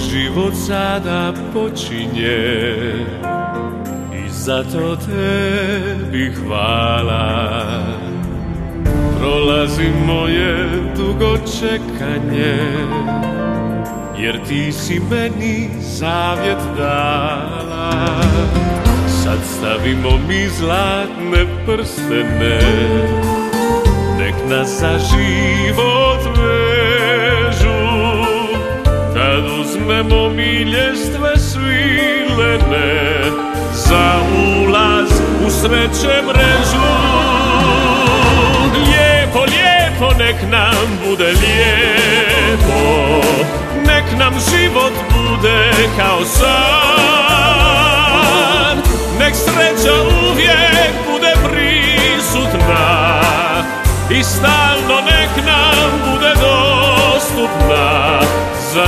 život sada počinje i zato tebi hvala. Prolazi moje dugo čekanje, jer ti si meni zavjet dala. Sad stavimo mi zlatne prstene, nek nas za život vežu. Kad uzmemo mi ljestve svilene, za ulaz u sreće mrežu. Lijepo, lijepo, nek nam bude lijepo, nek nam život bude kao san. Nek sreća uvijek bude prisutna i stalno nek nam bude dostupna. Za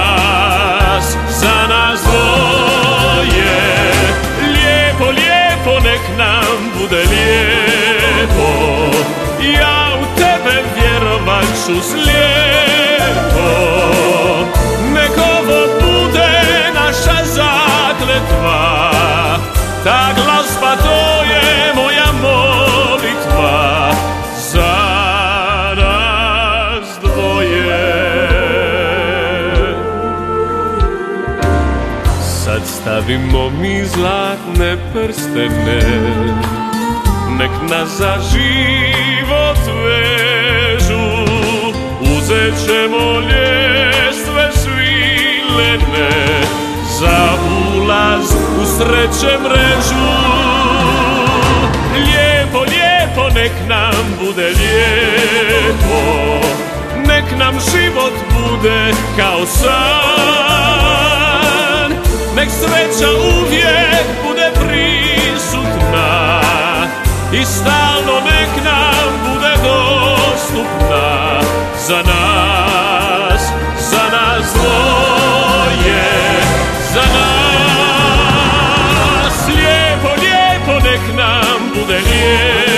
nas dvoje. Lijepo, lijepo, nek nam bude lijepo, ja u tebe vjerovat ću slijepo. Nek ovo bude naša zakletva, ta glazba to je moja molitva. Za nas dvoje. Sad stavimo mi zlatne prstene, nek nas za život vežu. Uzet ćemo ljestve svilene, za ulaz u sreće mrežu. Lijepo, lijepo, nek nam bude lijepo, nek nam život bude kao san. Nek sreća uvijek bude prisutna i stalno nek nam bude dostupna. Za nas dvoje. Za nas lijepo, lijepo, nek nam bude lijepo.